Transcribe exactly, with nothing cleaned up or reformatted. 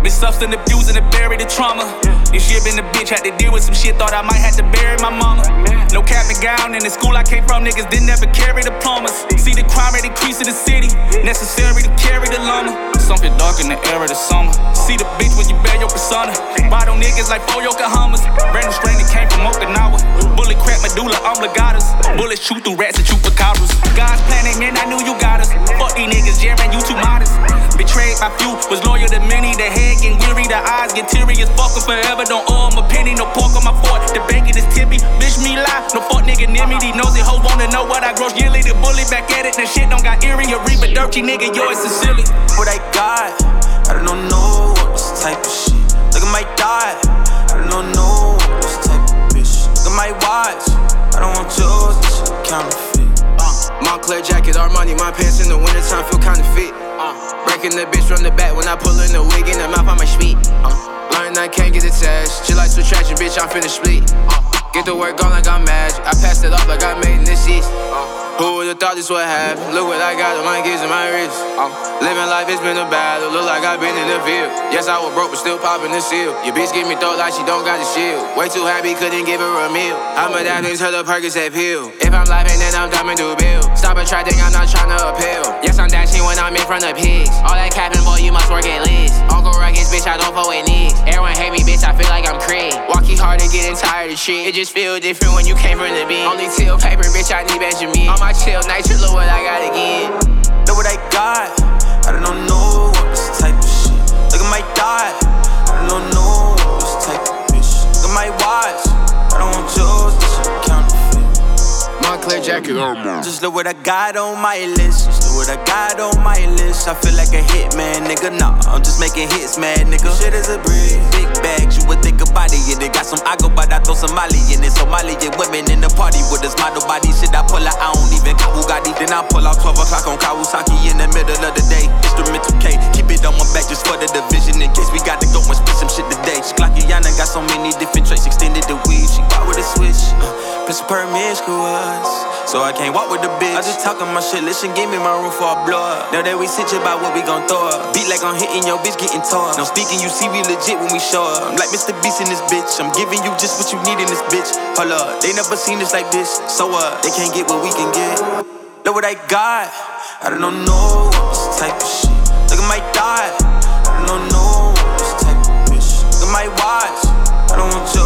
Been substance abusing and buried the trauma. This year been a bitch, had to deal with some shit, thought I might have to bury my mama. No cap and gown, in the school I came from, niggas didn't ever carry diplomas. See the crime rate increase in the city, necessary to carry the llama. Something dark in the air of the summer. See the bitch when you bear your persona. Ride on niggas like four Yokohamas. Brand new strain that came from Okinawa. Bullet crack medulla oblongatas. Bullets shoot through rats and chupacabras. God's plan, amen, I knew you got us. Fuck these niggas, Jaren, you too modest. Betrayed by few, was loyal to many. The head getting weary, the eyes get teary as fuck forever. Don't owe 'em a penny, no pork on my fork. The bacon is tippy, bitch me lie. No fuck nigga near me, these nosy hoes wanna know what I gross yearly. The bully back at it, that shit don't got eerie. A reaper dirty nigga, yours is silly. What I got, I don't know this type of shit. Look at my dot, I don't know this type of bitch. Look at my watch, I don't want yours, this shit counterfeit. Uh, Montclair jacket, Armani, my pants in the wintertime feel kinda fit. Uh, breaking the bitch from the back when I pull in the wig in the mouth on my speed. Uh, learn I can't get attached, just like subtraction, bitch, I'm finna split. Uh, get the work on like I'm magic, I passed it off like I made in this east. Uh, Who would've thought this would happen? Look what I got on my kids and my wrist. Uh, living life, it's been a battle. Look like I've been in the field. Yes, I was broke, but still popping the seal. Your bitch give me throat like she don't got the shield. Way too happy, couldn't give her a meal. I'm a dad into the Percocet pill. If I'm laughing, then I'm dumb and do bill. Stop attracting, I'm not trying to appeal. Yes, I'm dashing when I'm in front of pigs. All that capping, boy, you must work at least. Uncle Ruckus, bitch, I don't fuck with niggas. Everyone hate me, bitch, I feel like I'm Craig. Walkie hard and getting tired of shit. It just feel different when you came from the beat. Only till paper, bitch, I need Benjamin. On my chill, nitro, look what I got again. Look what I got, I don't know this type of shit. Look at my dot, I don't know this type of bitch. Look at my watch, I don't want yours, this shit counterfeit. Montclair jacket, just look what I got on my list. Just look what I got on my list. I feel like a hitman, nigga. Nah, I'm just making hits, man, nigga. Shit is a breeze. Big bags, you would think about it. Yeah, they got some agua, but I throw some Mali in it. Somalian women in the party with this model body. Shit, I pull out, I don't even got Bugatti. Then I pull out twelve o'clock on Kawasaki in the middle of the day. Instrumental K, keep it on my back just for the division. In case we got to go and split some shit today. Sklakiana got so many different traits. Extended the weed, she bought with a switch. Uh, Prince promiscuous, so I can't walk with the bitch. I just talking my shit, listen, give me my room for a blow up. Now that we sit about what we gon' throw up. Beat like I'm hitting your bitch, getting torn. No speaking, you see we legit when we show up. I'm like Mister Beast in this bitch, I'm giving you just what you need in this bitch. Hold up, they never seen us like this, so what? They can't get what we can get. Look what I got, I don't know this type of shit. Look at my dot, I don't know this type of bitch. Look at my watch, I don't want you.